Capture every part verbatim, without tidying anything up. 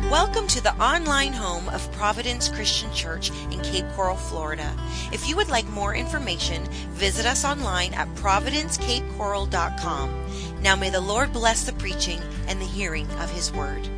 Welcome to the online home of Providence Christian Church in Cape Coral, Florida. If you would like more information, visit us online at providence cape coral dot com. Now may the Lord bless the preaching and the hearing of His Word.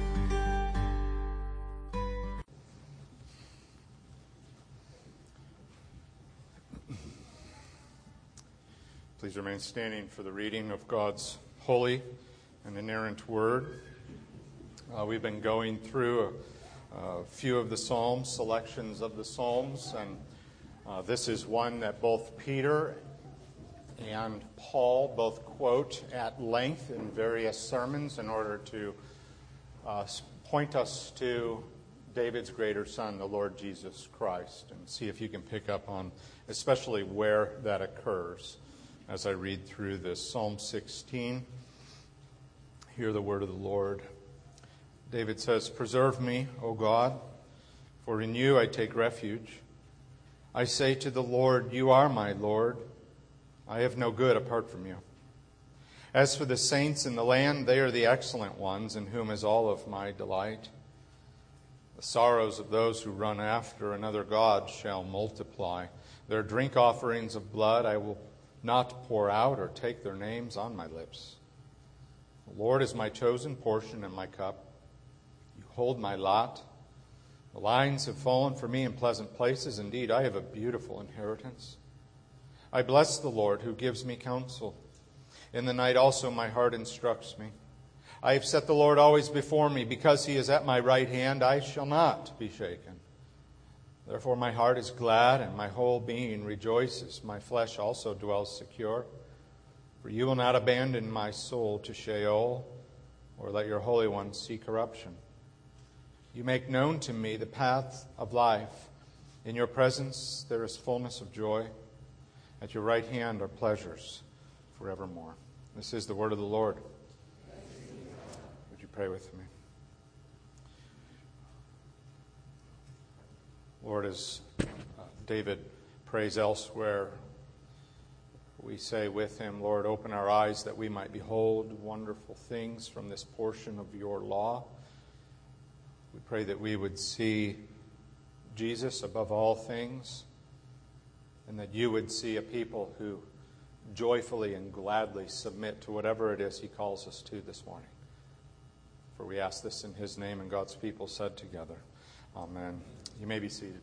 Please remain standing for the reading of God's holy and inerrant Word. Uh, we've been going through a, a few of the Psalms, selections of the Psalms, and uh, this is one that both Peter and Paul both quote at length in various sermons in order to uh, point us to David's greater son, the Lord Jesus Christ, and see if you can pick up on especially where that occurs. As I read through this, Psalm sixteen, hear the word of the Lord. David says, "Preserve me, O God, for in you I take refuge. I say to the Lord, you are my Lord. I have no good apart from you. As for the saints in the land, they are the excellent ones, in whom is all of my delight. The sorrows of those who run after another god shall multiply. Their drink offerings of blood I will not pour out or take their names on my lips. The Lord is my chosen portion and my cup. You hold my lot. The lines have fallen for me in pleasant places. Indeed, I have a beautiful inheritance. I bless the Lord who gives me counsel. In the night also my heart instructs me. I have set the Lord always before me. Because he is at my right hand, I shall not be shaken. Therefore my heart is glad, and my whole being rejoices. My flesh also dwells secure. For you will not abandon my soul to Sheol, or let your Holy One see corruption. You make known to me the path of life. In your presence there is fullness of joy. At your right hand are pleasures forevermore." This is the word of the Lord. Would you pray with me? Lord, as uh, David prays elsewhere, we say with him, Lord, open our eyes that we might behold wonderful things from this portion of your law. We pray that we would see Jesus above all things, and that you would see a people who joyfully and gladly submit to whatever it is he calls us to this morning. For we ask this in his name, and God's people said together, Amen. You may be seated.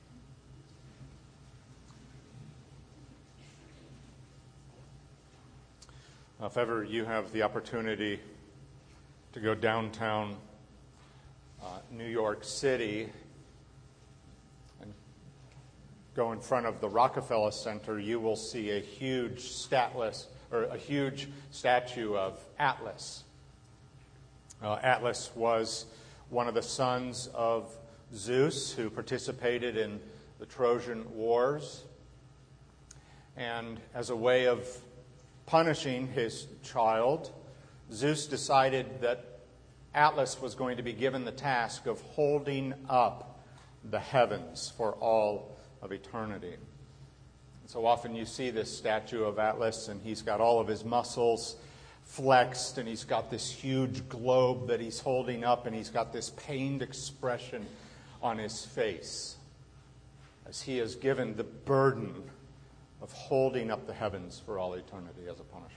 Now, if ever you have the opportunity to go downtown uh, New York City and go in front of the Rockefeller Center, you will see a huge statless, or a huge statue of Atlas. Uh, Atlas was one of the sons of Zeus, who participated in the Trojan Wars. And as a way of punishing his child, Zeus decided that Atlas was going to be given the task of holding up the heavens for all of eternity. And so often you see this statue of Atlas, and he's got all of his muscles flexed, and he's got this huge globe that he's holding up, and he's got this pained expression on his face as he is given the burden of holding up the heavens for all eternity as a punishment.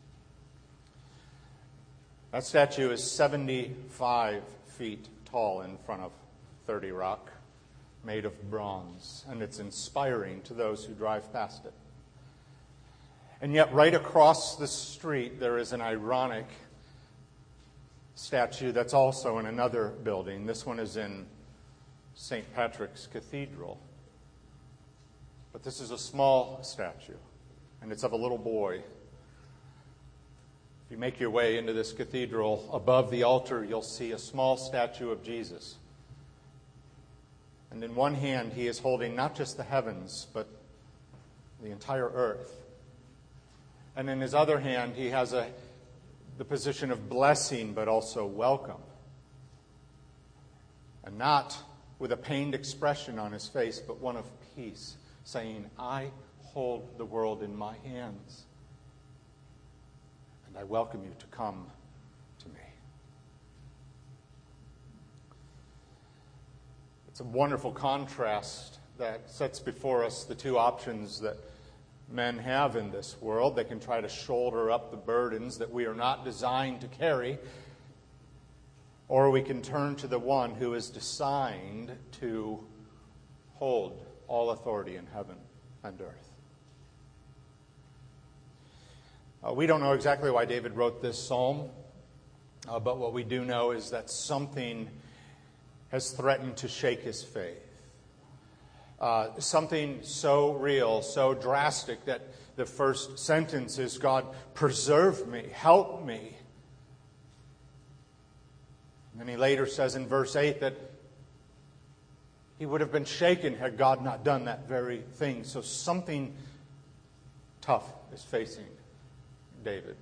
That statue is seventy-five feet tall in front of thirty Rock, made of bronze, and it's inspiring to those who drive past it. And yet right across the street there is an ironic statue that's also in another building. This one is in Saint Patrick's Cathedral. But this is a small statue, and it's of a little boy. If you make your way into this cathedral, above the altar you'll see a small statue of Jesus. And in one hand he is holding not just the heavens, but the entire earth. And in his other hand he has a, the position of blessing, but also welcome. And not with a pained expression on his face, but one of peace, saying, I hold the world in my hands, and I welcome you to come to me. It's a wonderful contrast that sets before us the two options that men have in this world. They can try to shoulder up the burdens that we are not designed to carry, or we can turn to the one who is designed to hold all authority in heaven and earth. Uh, we don't know exactly why David wrote this psalm, uh, but what we do know is that something has threatened to shake his faith. Uh, something so real, so drastic that the first sentence is, God, preserve me, help me. And then he later says in verse eight that he would have been shaken had God not done that very thing. So something tough is facing David.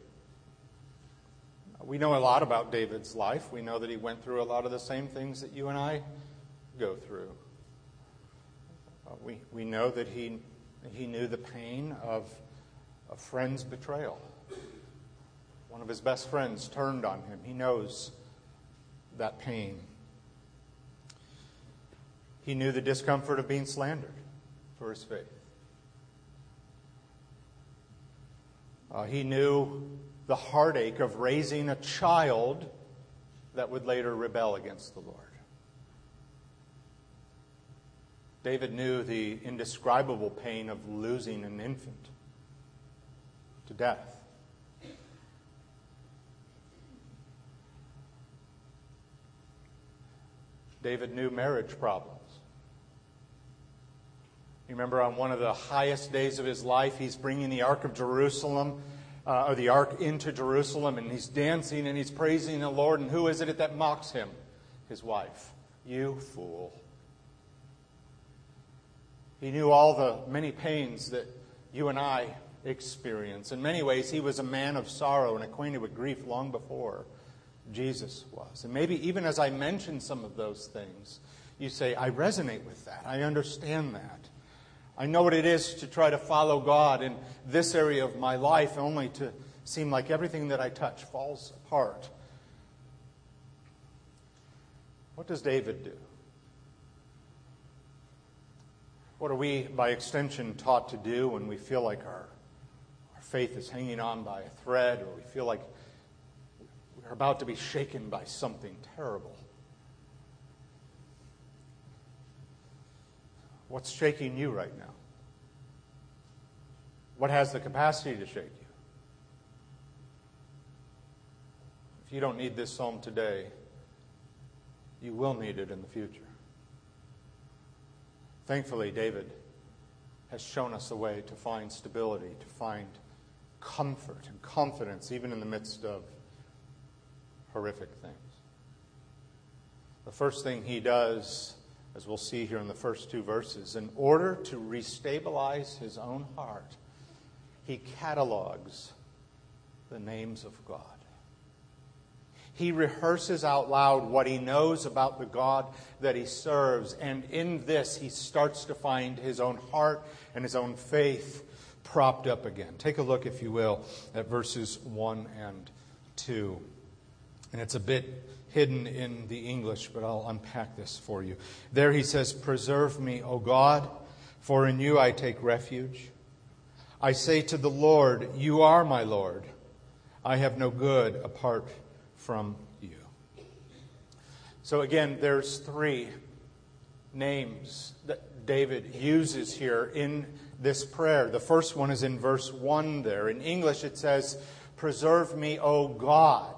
We know a lot about David's life. We know that he went through a lot of the same things that you and I go through. Uh, we, we know that he, he knew the pain of a friend's betrayal. One of his best friends turned on him. He knows that pain. He knew the discomfort of being slandered for his faith. Uh, he knew the heartache of raising a child that would later rebel against the Lord. David knew the indescribable pain of losing an infant to death. David knew marriage problems. You remember on one of the highest days of his life, he's bringing the Ark of Jerusalem, uh, or the Ark into Jerusalem, and he's dancing and he's praising the Lord. And who is it that mocks him? His wife. You fool. He knew all the many pains that you and I experience. In many ways, he was a man of sorrow and acquainted with grief long before Jesus was. And maybe even as I mention some of those things, you say, I resonate with that. I understand that. I know what it is to try to follow God in this area of my life, only to seem like everything that I touch falls apart. What does David do? What are we, by extension, taught to do when we feel like our, our faith is hanging on by a thread, or we feel like we're about to be shaken by something terrible? What's shaking you right now? What has the capacity to shake you? If you don't need this psalm today, you will need it in the future. Thankfully, David has shown us a way to find stability, to find comfort and confidence, even in the midst of horrific things. The first thing he does, as we'll see here in the first two verses, in order to restabilize his own heart, he catalogs the names of God. He rehearses out loud what he knows about the God that he serves, and in this he starts to find his own heart and his own faith propped up again. Take a look, if you will, at verses one and two. And it's a bit hidden in the English, but I'll unpack this for you. There he says, "Preserve me, O God, for in you I take refuge. I say to the Lord, you are my Lord. I have no good apart from you." So again, there's three names that David uses here in this prayer. The first one is in verse one there. In English it says, "Preserve me, O God."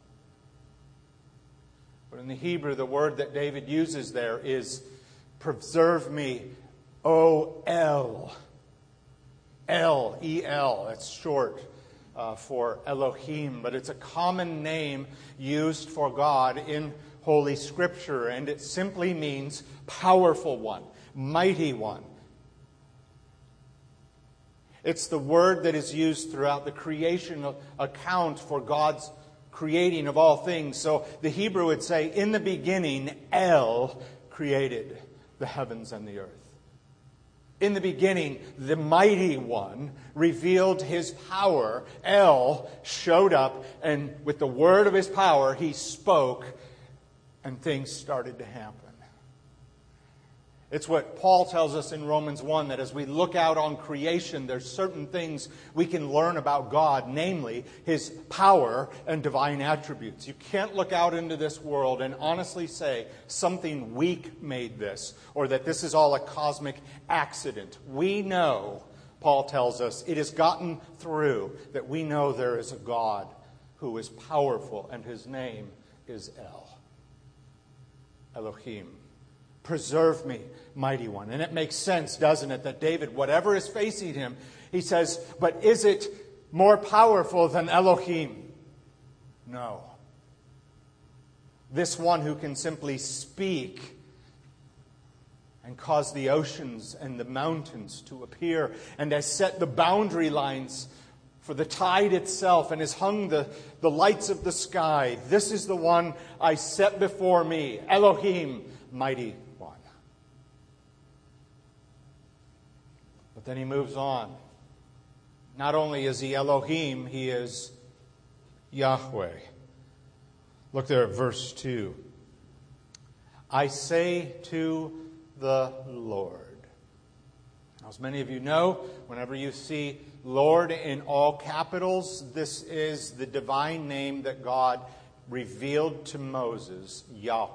But in the Hebrew, the word that David uses there is, "Preserve me, O El." El, E L, that's short uh, for Elohim, but it's a common name used for God in Holy Scripture, and it simply means powerful one, mighty one. It's the word that is used throughout the creation account for God's creating of all things. So the Hebrew would say, in the beginning, El created the heavens and the earth. In the beginning, the mighty one revealed his power. El showed up, and with the word of his power, he spoke, and things started to happen. It's what Paul tells us in Romans one, that as we look out on creation, there's certain things we can learn about God, namely His power and divine attributes. You can't look out into this world and honestly say something weak made this, or that this is all a cosmic accident. We know, Paul tells us, it has gotten through that we know there is a God who is powerful, and His name is El. Elohim. Preserve me, mighty one. And it makes sense, doesn't it, that David, whatever is facing him, he says, but is it more powerful than Elohim? No. This one who can simply speak and cause the oceans and the mountains to appear, and has set the boundary lines for the tide itself, and has hung the, the lights of the sky. This is the one I set before me, Elohim, mighty one. But then he moves on. Not only is he Elohim, he is Yahweh. Look there at verse two. I say to the Lord. Now, as many of you know, whenever you see Lord in all capitals, this is the divine name that God revealed to Moses, Yahweh.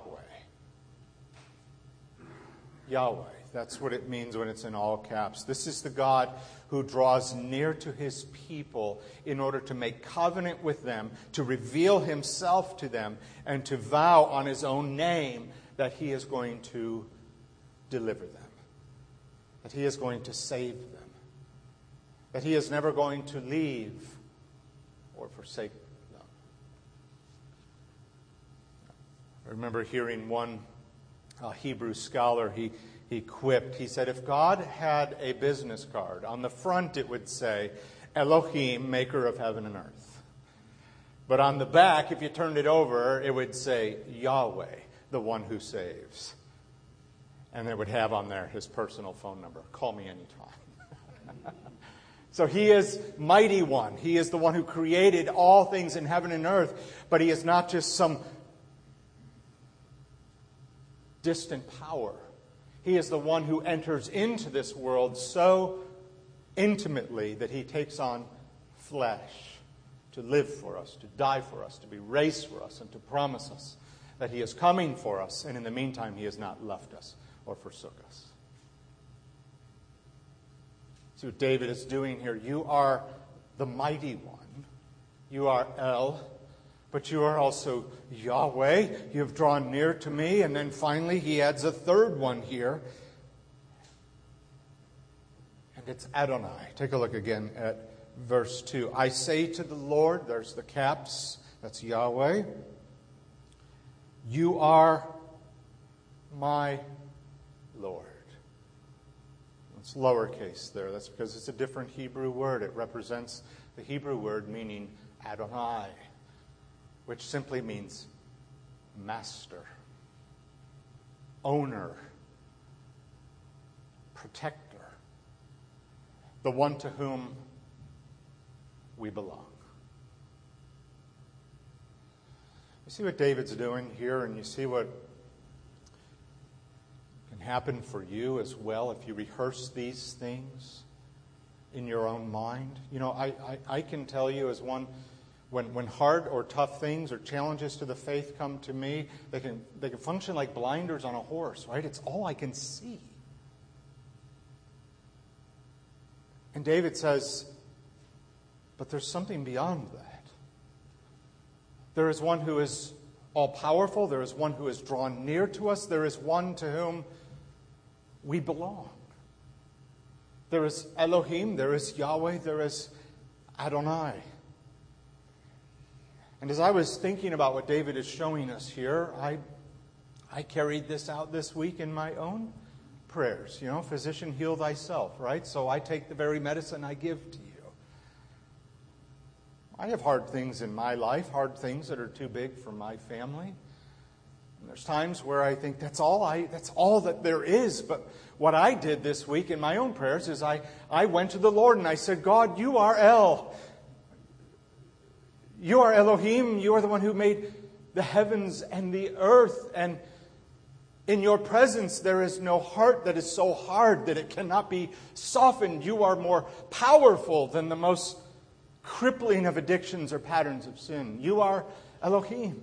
Yahweh. That's what it means when it's in all caps. This is the God who draws near to His people in order to make covenant with them, to reveal Himself to them, and to vow on His own name that He is going to deliver them, that He is going to save them, that He is never going to leave or forsake them. I remember hearing one uh, Hebrew scholar, he, he quipped, he said, if God had a business card, on the front it would say, Elohim, maker of heaven and earth. But on the back, if you turned it over, it would say, Yahweh, the one who saves. And it would have on there His personal phone number. Call me anytime. So He is mighty one. He is the one who created all things in heaven and earth. But He is not just some distant power. He is the one who enters into this world so intimately that He takes on flesh to live for us, to die for us, to be raised for us, and to promise us that He is coming for us. And in the meantime, He has not left us or forsook us. See what David is doing here. You are the mighty one. You are El, but you are also Yahweh. You have drawn near to me. And then finally he adds a third one here. And it's Adonai. Take a look again at verse two. I say to the Lord, there's the caps, that's Yahweh. You are my Lord. It's lowercase there. That's because it's a different Hebrew word. It represents the Hebrew word meaning Adonai, which simply means master, owner, protector, the one to whom we belong. You see what David's doing here, and you see what can happen for you as well if you rehearse these things in your own mind. You know, I, I, I can tell you as one, when, when hard or tough things or challenges to the faith come to me, they can, they can function like blinders on a horse, right? It's all I can see. And David says, but there's something beyond that. There is one who is all-powerful. There is one who is drawn near to us. There is one to whom we belong. There is Elohim. There is Yahweh. There is Adonai. And as I was thinking about what David is showing us here, I, I carried this out this week in my own prayers. You know, physician, heal thyself, right? So I take the very medicine I give to you. I have hard things in my life, hard things that are too big for my family. And there's times where I think that's all I that's all that there is. But what I did this week in my own prayers is I, I went to the Lord and I said, God, you are El. You are Elohim. You are the one who made the heavens and the earth. And In your presence, there is no heart that is so hard that it cannot be softened. You are more powerful than the most crippling of addictions or patterns of sin. You are Elohim.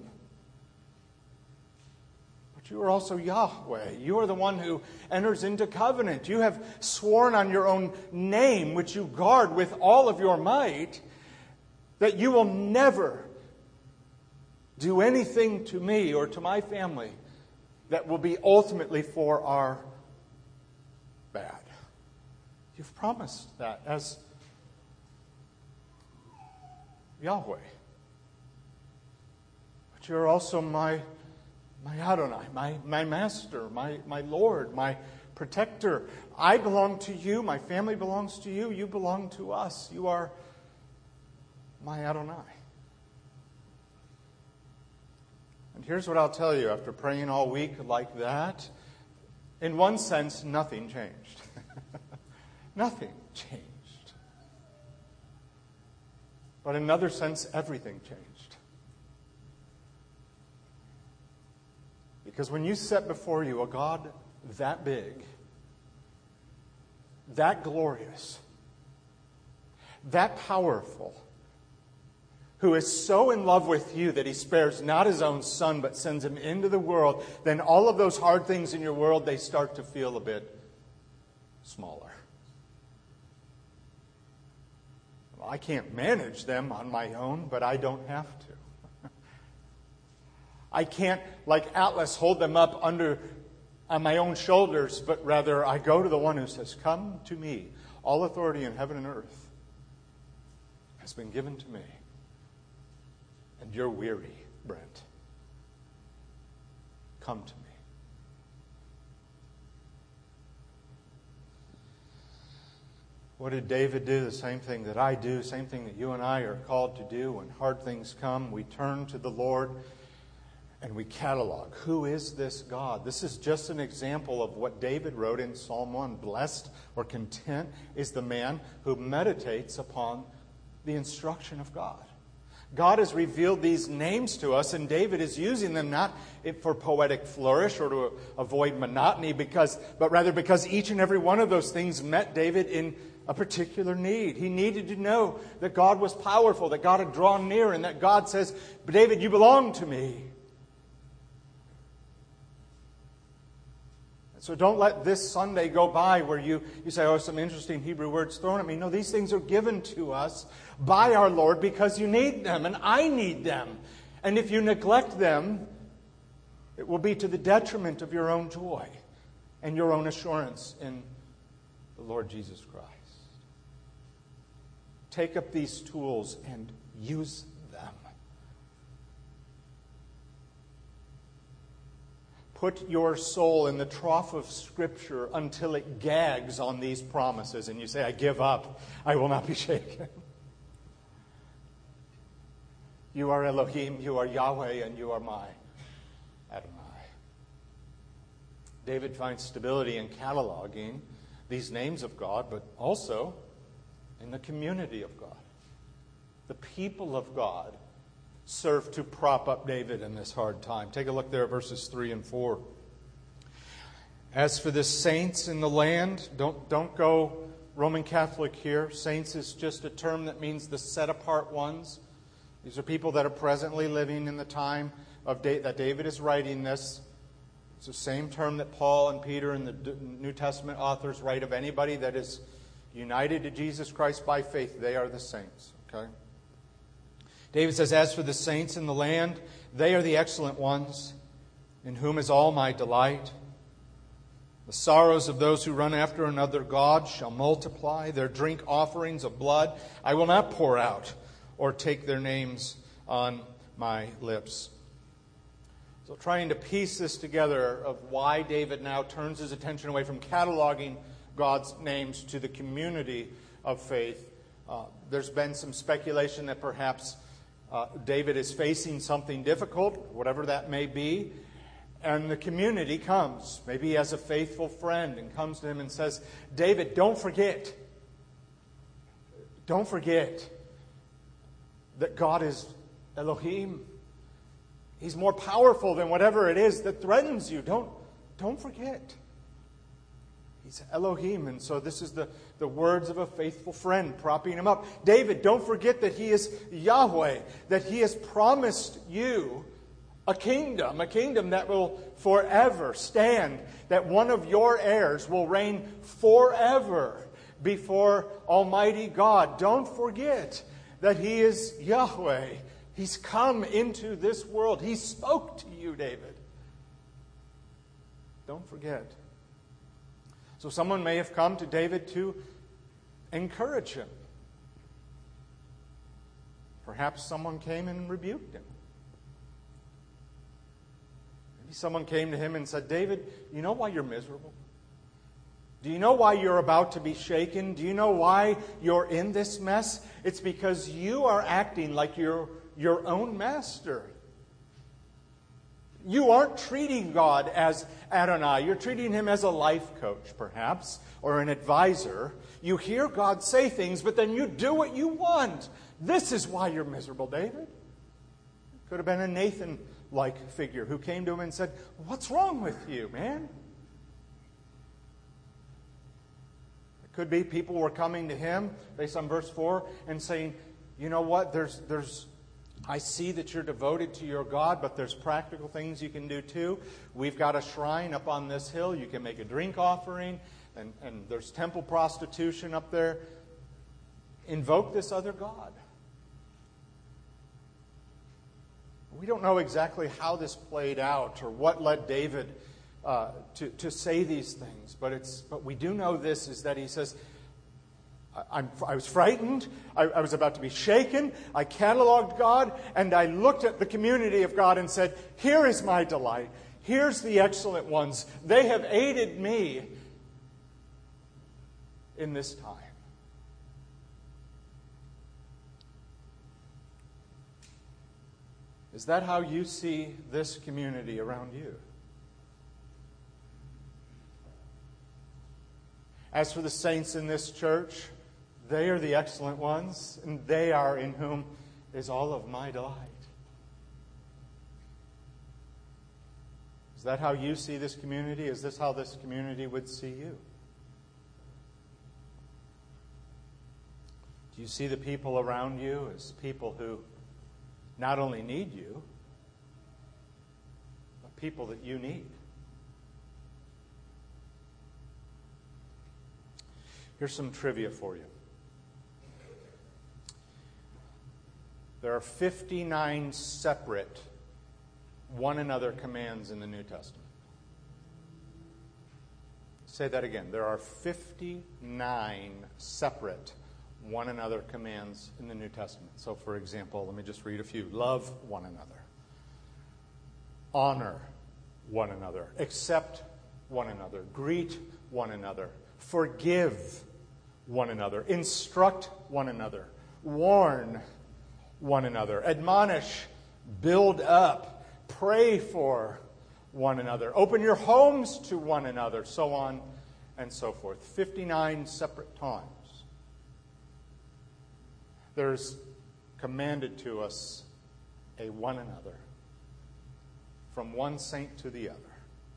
But you are also Yahweh. You are the one who enters into covenant. You have sworn on your own name, which you guard with all of your might, that you will never do anything to me or to my family that will be ultimately for our bad. You've promised that as Yahweh. But you're also my, my Adonai, my, my master, my, my Lord, my protector. I belong to you. My family belongs to you. You belong to us. You are my Adonai. And here's what I'll tell you after praying all week like that. In one sense, nothing changed. Nothing changed. But in another sense, everything changed. Because when you set before you a God that big, that glorious, that powerful, who is so in love with you that he spares not his own son but sends him into the world, then all of those hard things in your world, they start to feel a bit smaller. Well, I can't manage them on my own, but I don't have to. I can't, like Atlas, hold them up under on my own shoulders, but rather I go to the one who says, "Come to me. All authority in heaven and earth has been given to me. And you're weary, Brent. Come to me." What did David do? The same thing that I do, same thing that you and I are called to do. When hard things come, we turn to the Lord and we catalog. Who is this God? This is just an example of what David wrote in Psalm one. Blessed or content is the man who meditates upon the instruction of God. God has revealed these names to us, and David is using them not for poetic flourish or to avoid monotony, because, but rather because each and every one of those things met David in a particular need. He needed to know that God was powerful, that God had drawn near, and that God says, "David, you belong to me." So don't let this Sunday go by where you, you say, "Oh, some interesting Hebrew words thrown at me." No, these things are given to us by our Lord because you need them, and I need them. And if you neglect them, it will be to the detriment of your own joy and your own assurance in the Lord Jesus Christ. Take up these tools and use them. Put your soul in the trough of Scripture until it gags on these promises, and you say, "I give up. I will not be shaken." You are Elohim, you are Yahweh, and you are my Adonai. David finds stability in cataloging these names of God, but also in the community of God. The people of God serve to prop up David in this hard time. Take a look there at verses three and four. As for the saints in the land, don't, don't go Roman Catholic here. Saints is just a term that means the set-apart ones. These are people that are presently living in the time of da- that David is writing this. It's the same term that Paul and Peter and the D- New Testament authors write of anybody that is united to Jesus Christ by faith. They are the saints. Okay? David says, "As for the saints in the land, they are the excellent ones, in whom is all my delight. The sorrows of those who run after another god shall multiply. Their drink offerings of blood I will not pour out, or take their names on my lips." So trying to piece this together of why David now turns his attention away from cataloging God's names to the community of faith. Uh, there's been some speculation that perhaps uh, David is facing something difficult, whatever that may be, and the community comes, maybe as a faithful friend, and comes to him and says, "David, don't forget, don't forget that God is Elohim. He's more powerful than whatever it is that threatens you. Don't, don't forget. He's Elohim, and so this is the, the words of a faithful friend propping him up. David, don't forget that he is Yahweh, that he has promised you a kingdom, a kingdom that will forever stand, that one of your heirs will reign forever before Almighty God. Don't forget that he is Yahweh. He's come into this world. He spoke to you, David. Don't forget. So someone may have come to David to encourage him. Perhaps someone came and rebuked him. Maybe someone came to him and said, David, you know why you're miserable? Do you know why you're about to be shaken? Do you know why you're in this mess? It's because you are acting like you're your own master. You aren't treating God as Adonai. You're treating him as a life coach, perhaps, or an advisor. You hear God say things, but then you do what you want. This is why you're miserable, David. Could have been a Nathan-like figure who came to him and said, what's wrong with you, man? It could be people were coming to him, based on verse four, and saying, you know what, there's there's I see that you're devoted to your God, but there's practical things you can do too. We've got a shrine up on this hill. You can make a drink offering, and, and there's temple prostitution up there. Invoke this other God. We don't know exactly how this played out or what led David uh, to, to say these things, but it's but we do know this is that he says, I'm, I was frightened. I, I was about to be shaken. I cataloged God, and I looked at the community of God and said, here is my delight. Here's the excellent ones. They have aided me in this time. Is that how you see this community around you? As for the saints in this church, they are the excellent ones, and they are in whom is all of my delight. Is that how you see this community? Is this how this community would see you? Do you see the people around you as people who not only need you, but people that you need? Here's some trivia for you. There are fifty-nine separate one another commands in the New Testament. Say that again. There are fifty-nine separate one another commands in the New Testament. So, for example, let me just read a few. Love one another. Honor one another. Accept one another. Greet one another. Forgive one another. Instruct one another. Warn one another. Admonish. Build up. Pray for one another. Open your homes to one another. So on and so forth. fifty-nine separate times. There's commanded to us a one another from one saint to the other.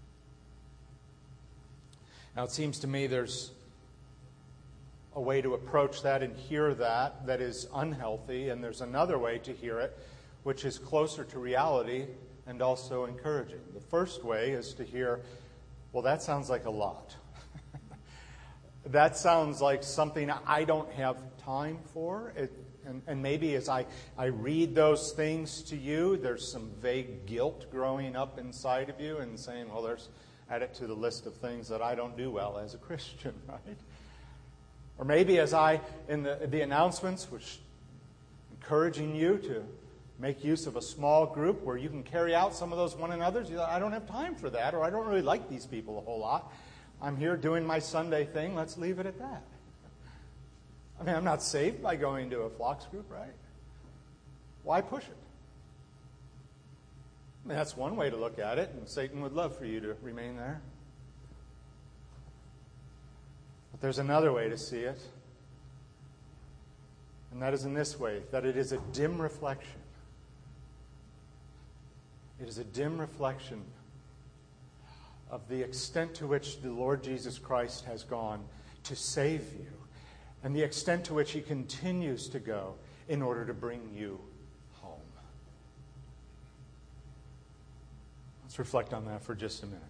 Now it seems to me there's a way to approach that and hear that that is unhealthy, and there's another way to hear it which is closer to reality and also encouraging. The first way is to hear, well, that sounds like a lot. That sounds like something I don't have time for. It, and, and maybe as I, I read those things to you, there's some vague guilt growing up inside of you and saying, well, there's add it to the list of things that I don't do well as a Christian, right? Or maybe as I, in the, the announcements, which encouraging you to make use of a small group where you can carry out some of those one another's. You know, I don't have time for that, or I don't really like these people a whole lot. I'm here doing my Sunday thing. Let's leave it at that. I mean, I'm not saved by going to a flocks group, right? Why push it? I mean, that's one way to look at it, and Satan would love for you to remain there. But there's another way to see it, and that is in this way, that it is a dim reflection. It is a dim reflection of the extent to which the Lord Jesus Christ has gone to save you, and the extent to which he continues to go in order to bring you home. Let's reflect on that for just a minute.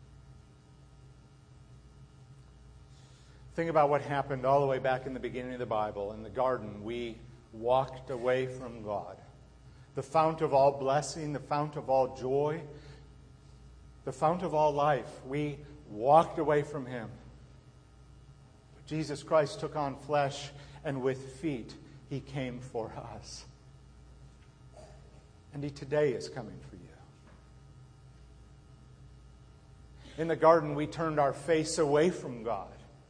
Think about what happened all the way back in the beginning of the Bible. In the garden, we walked away from God, the fount of all blessing, the fount of all joy, the fount of all life. We walked away from him. But Jesus Christ took on flesh, and with feet he came for us. And he today is coming for you. In the garden, we turned our face away from God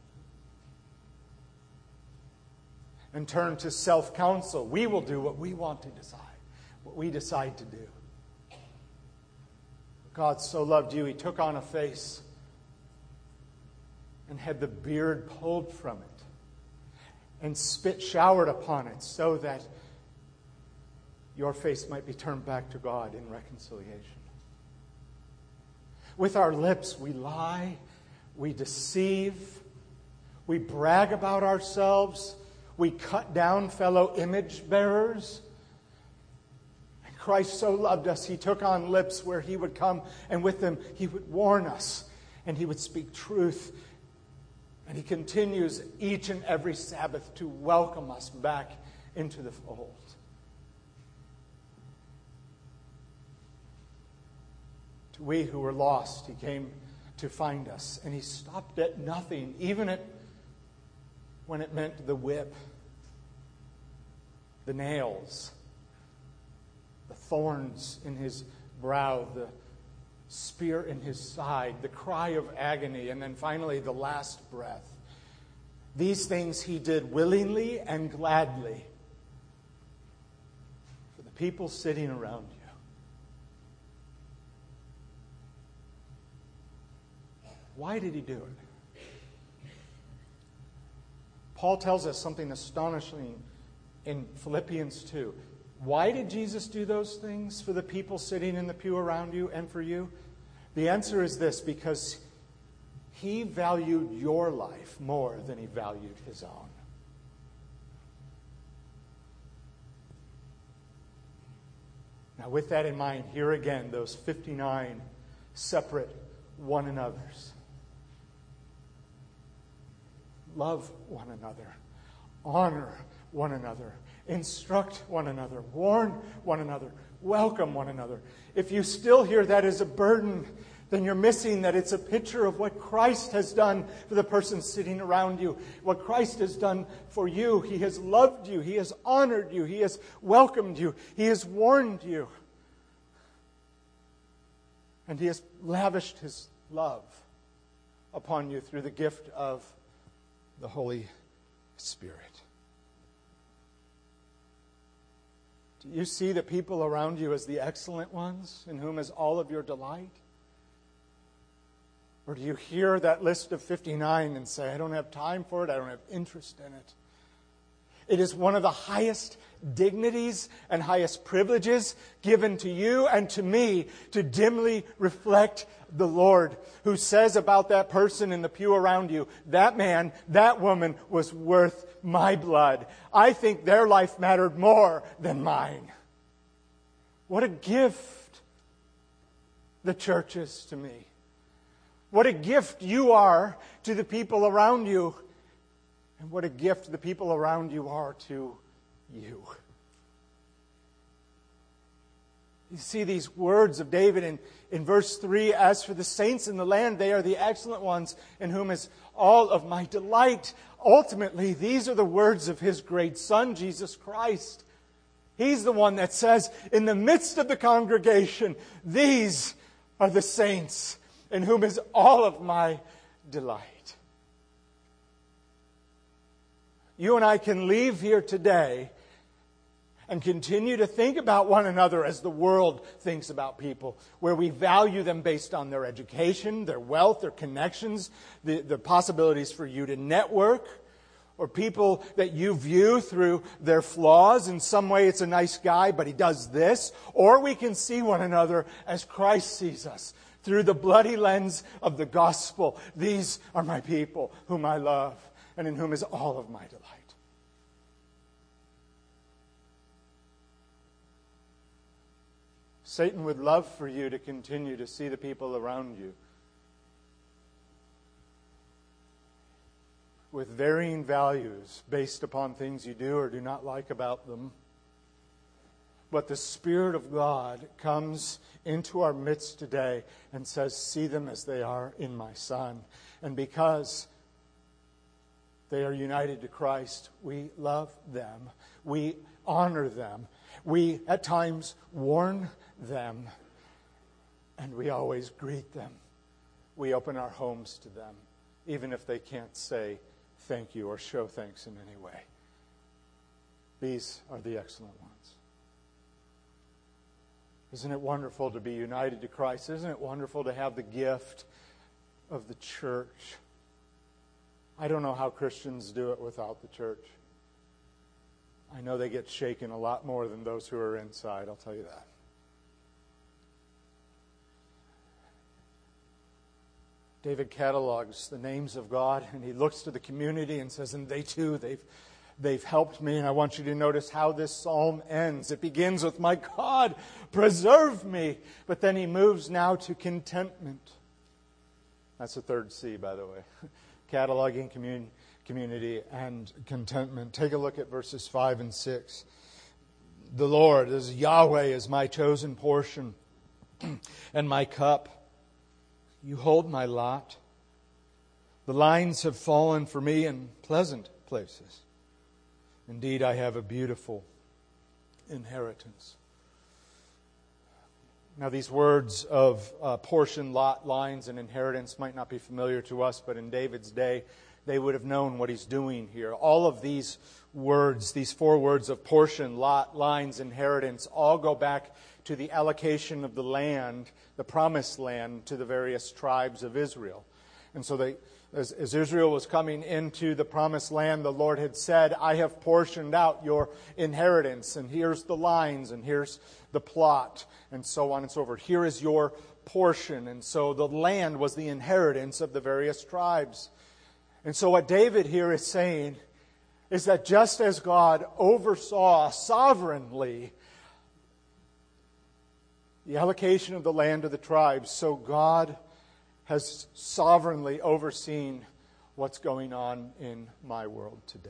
and turned to self-counsel. We will do what we want to decide, what we decide to do. God so loved you, he took on a face and had the beard pulled from it and spit showered upon it so that your face might be turned back to God in reconciliation. With our lips, we lie, we deceive, we brag about ourselves, we cut down fellow image bearers. And Christ so loved us, he took on lips where he would come, and with them he would warn us, and he would speak truth. And he continues each and every Sabbath to welcome us back into the fold. To we who were lost, he came to find us, and he stopped at nothing, even at when it meant the whip, the nails, the thorns in his brow, the spear in his side, the cry of agony, and then finally the last breath. These things he did willingly and gladly for the people sitting around you. Why did he do it? Paul tells us something astonishing in Philippians two. Why did Jesus do those things for the people sitting in the pew around you and for you? The answer is this: because he valued your life more than he valued his own. Now, with that in mind, here again, those fifty-nine separate one another's. Love one another. Honor one another. Instruct one another. Warn one another. Welcome one another. If you still hear that as a burden, then you're missing that it's a picture of what Christ has done for the person sitting around you. What Christ has done for you. He has loved you. He has honored you. He has welcomed you. He has warned you. And he has lavished his love upon you through the gift of the Holy Spirit. Do you see the people around you as the excellent ones, in whom is all of your delight? Or do you hear that list of fifty-nine and say, I don't have time for it, I don't have interest in it? It is one of the highest dignities and highest privileges given to you and to me to dimly reflect the Lord, who says about that person in the pew around you, that man, that woman was worth my blood. I think their life mattered more than mine. What a gift the church is to me. What a gift you are to the people around you. And what a gift the people around you are to you. You see these words of David in, in verse three, as for the saints in the land, they are the excellent ones, in whom is all of my delight. Ultimately, these are the words of his great Son, Jesus Christ. He's the one that says, in the midst of the congregation, these are the saints, in whom is all of my delight. You and I can leave here today and continue to think about one another as the world thinks about people, where we value them based on their education, their wealth, their connections, the, the possibilities for you to network. or people that you view through their flaws. In some way it's a nice guy, but he does this. Or we can see one another as Christ sees us, through the bloody lens of the gospel. These are my people whom I love, and in whom is all of my delight. Satan would love for you to continue to see the people around you with varying values based upon things you do or do not like about them. But the Spirit of God comes into our midst today and says, see them as they are in my Son. And because they are united to Christ, we love them. We honor them. We, at times, warn them. And we always greet them. We open our homes to them, even if they can't say thank you or show thanks in any way. These are the excellent ones. Isn't it wonderful to be united to Christ? Isn't it wonderful to have the gift of the church? I don't know how Christians do it without the church. I know they get shaken a lot more than those who are inside, I'll tell you that. David catalogs the names of God, and he looks to the community and says, and they too, they've They've helped me, and I want you to notice how this psalm ends. It begins with, my God, preserve me. But then he moves now to contentment. That's the third C, by the way. Cataloging commun- community and contentment. Take a look at verses five and six. The Lord, as Yahweh, is my chosen portion and my cup. You hold my lot. The lines have fallen for me in pleasant places. Indeed, I have a beautiful inheritance. Now, these words of uh, portion, lot, lines, and inheritance might not be familiar to us, but in David's day, they would have known what he's doing here. All of these words, these four words of portion, lot, lines, inheritance, all go back to the allocation of the land, the promised land, to the various tribes of Israel. And so they... As, as Israel was coming into the promised land, the Lord had said, I have portioned out your inheritance, and here's the lines, and here's the plot, and so on and so forth. Here is your portion. And so the land was the inheritance of the various tribes. And so what David here is saying is that just as God oversaw sovereignly the allocation of the land to the tribes, so God has sovereignly overseen what's going on in my world today.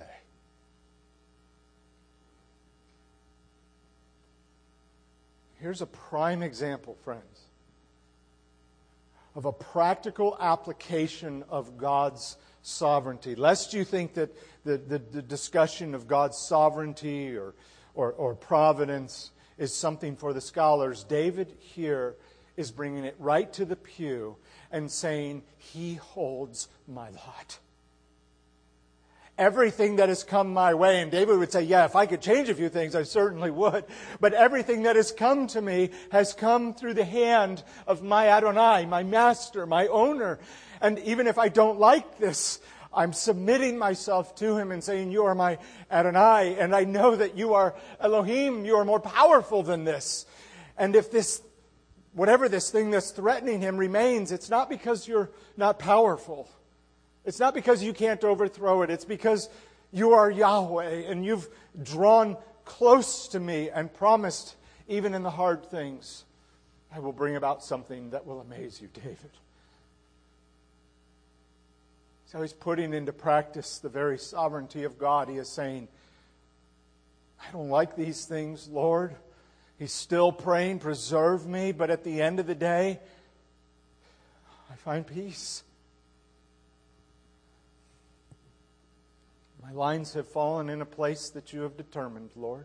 Here's a prime example, friends, of a practical application of God's sovereignty. Lest you think that the, the, the discussion of God's sovereignty or, or, or providence is something for the scholars, David here is bringing it right to the pew and saying, He holds my lot. Everything that has come my way, and David would say, yeah, if I could change a few things, I certainly would. But everything that has come to me has come through the hand of my Adonai, my master, my owner. And even if I don't like this, I'm submitting myself to Him and saying, you are my Adonai, and I know that you are Elohim, you are more powerful than this. And if this whatever this thing that's threatening him remains, it's not because you're not powerful. It's not because you can't overthrow it. It's because you are Yahweh and you've drawn close to me and promised, even in the hard things, I will bring about something that will amaze you, David. So he's putting into practice the very sovereignty of God. He is saying, I don't like these things, Lord. He's still praying, preserve me, but at the end of the day, I find peace. My lines have fallen in a place that you have determined, Lord.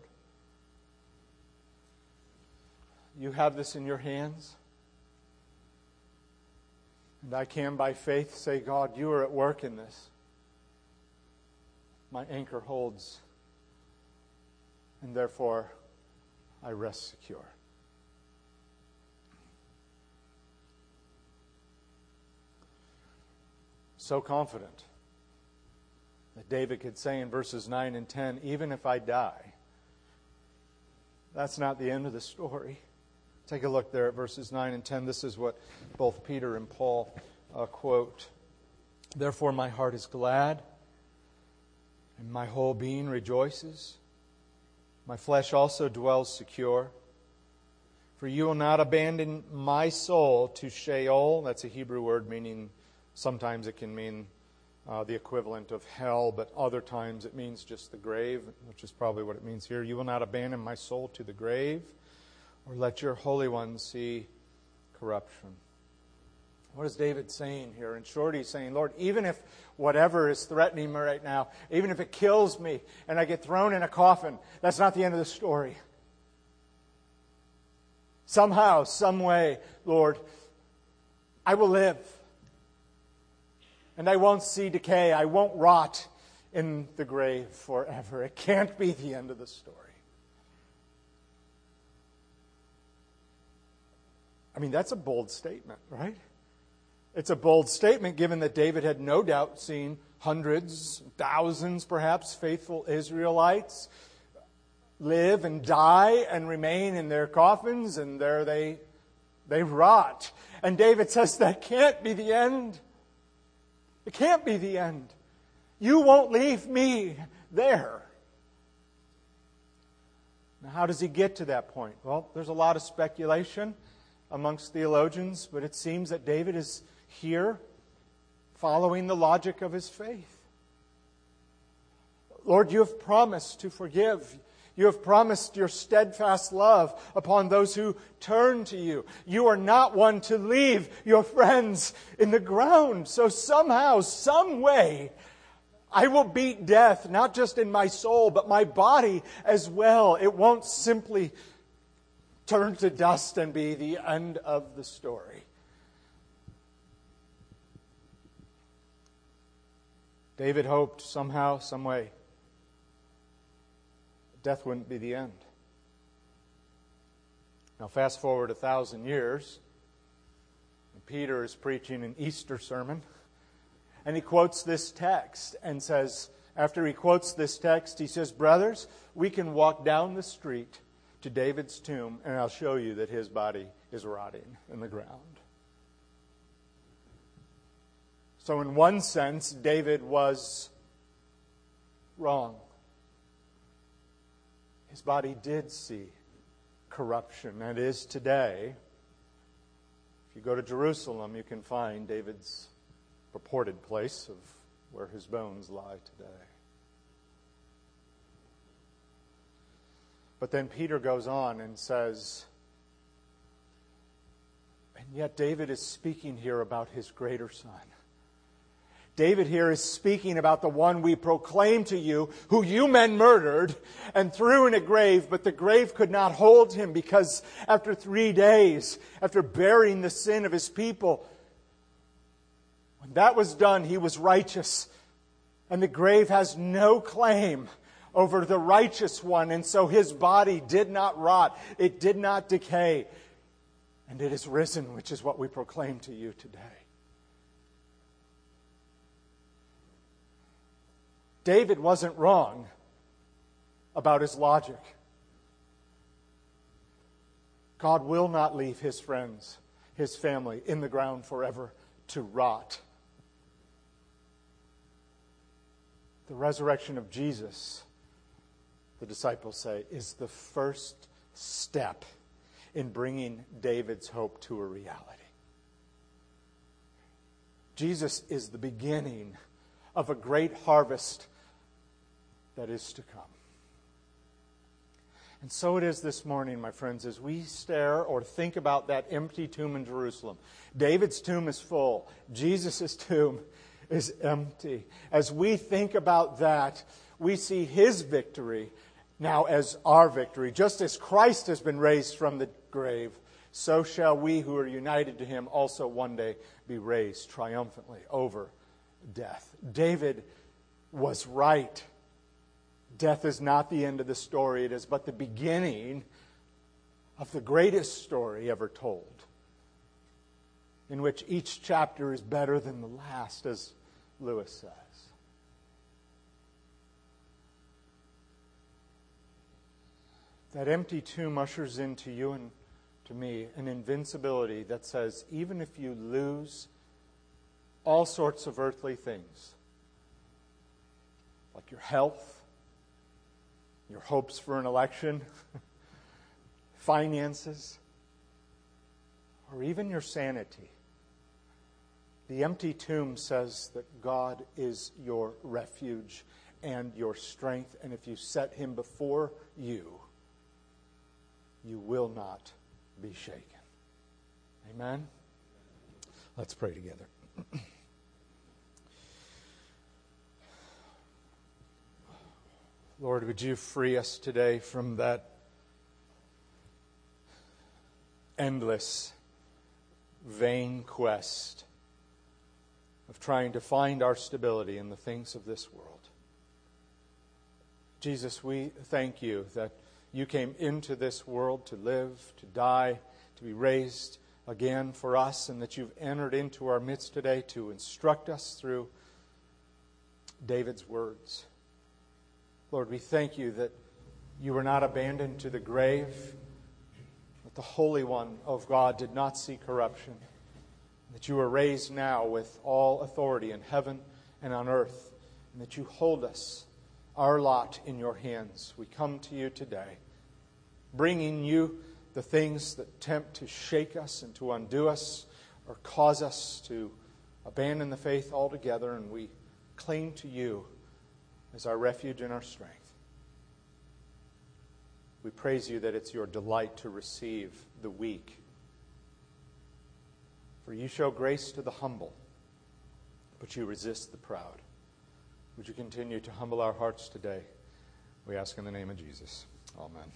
You have this in your hands. And I can, by faith, say, God, you are at work in this. My anchor holds, and therefore I rest secure. So confident that David could say in verses nine and ten, even if I die, that's not the end of the story. Take a look there at verses nine and ten. This is what both Peter and Paul uh, quote. Therefore my heart is glad, and my whole being rejoices. My flesh also dwells secure. For you will not abandon my soul to Sheol. That's a Hebrew word meaning, sometimes it can mean uh, the equivalent of hell, but other times it means just the grave, which is probably what it means here. You will not abandon my soul to the grave, or let your Holy One see corruption. What is David saying here? In short, he's saying, Lord, even if whatever is threatening me right now, even if it kills me and I get thrown in a coffin, that's not the end of the story. Somehow, some way, Lord, I will live. And I won't see decay. I won't rot in the grave forever. It can't be the end of the story. I mean, that's a bold statement, right? It's a bold statement given that David had no doubt seen hundreds, thousands perhaps, faithful Israelites live and die and remain in their coffins, and there they, they rot. And David says that can't be the end. It can't be the end. You won't leave me there. Now, how does he get to that point? Well, there's a lot of speculation amongst theologians, but it seems that David is here following the logic of his faith. Lord, you have promised to forgive. You have promised your steadfast love upon those who turn to you. You are not one to leave your friends in the ground. So somehow, some way, I will beat death, not just in my soul, but my body as well. It won't simply turn to dust and be the end of the story. David hoped somehow, some way, death wouldn't be the end. Now fast forward a thousand years, and Peter is preaching an Easter sermon, and he quotes this text and says, after he quotes this text, he says, brothers, we can walk down the street to David's tomb, and I'll show you that his body is rotting in the ground. So in one sense, David was wrong. His body did see corruption, and is today. If you go to Jerusalem, you can find David's purported place of where his bones lie today. But then Peter goes on and says, and yet David is speaking here about his greater son. David here is speaking about the one we proclaim to you, who you men murdered and threw in a grave, but the grave could not hold him, because after three days, after burying the sin of his people, when that was done, he was righteous. And the grave has no claim over the righteous one, and so his body did not rot, it did not decay, and it is risen, which is what we proclaim to you today. David wasn't wrong about his logic. God will not leave his friends, his family, in the ground forever to rot. The resurrection of Jesus, the disciples say, is the first step in bringing David's hope to a reality. Jesus is the beginning of a great harvest that is to come. And so it is this morning, my friends, as we stare or think about that empty tomb in Jerusalem. David's tomb is full. Jesus' tomb is empty. As we think about that, we see his victory now as our victory. Just as Christ has been raised from the grave, so shall we who are united to him also one day be raised triumphantly over death. David was right. Death is not the end of the story. It is but the beginning of the greatest story ever told, in which each chapter is better than the last, as Lewis says. That empty tomb ushers into you and to me an invincibility that says, even if you lose all sorts of earthly things, like your health, your hopes for an election, finances, or even your sanity, the empty tomb says that God is your refuge and your strength, and if you set Him before you, you will not be shaken. Amen? Let's pray together. Lord, would you free us today from that endless, vain quest of trying to find our stability in the things of this world. Jesus, we thank you that you came into this world to live, to die, to be raised again for us, and that you've entered into our midst today to instruct us through David's words. Lord, we thank you that you were not abandoned to the grave, that the Holy One of God did not see corruption, that you are raised now with all authority in heaven and on earth, and that you hold us, our lot, in your hands. We come to you today, bringing you the things that tempt to shake us and to undo us or cause us to abandon the faith altogether, and we cling to you as our refuge and our strength. We praise you that it's your delight to receive the weak. For you show grace to the humble, but you resist the proud. Would you continue to humble our hearts today? We ask in the name of Jesus. Amen.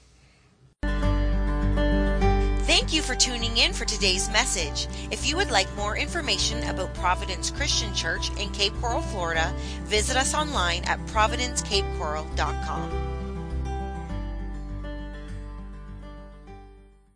Thank you for tuning in for today's message. If you would like more information about Providence Christian Church in Cape Coral, Florida, visit us online at providence cape coral dot com.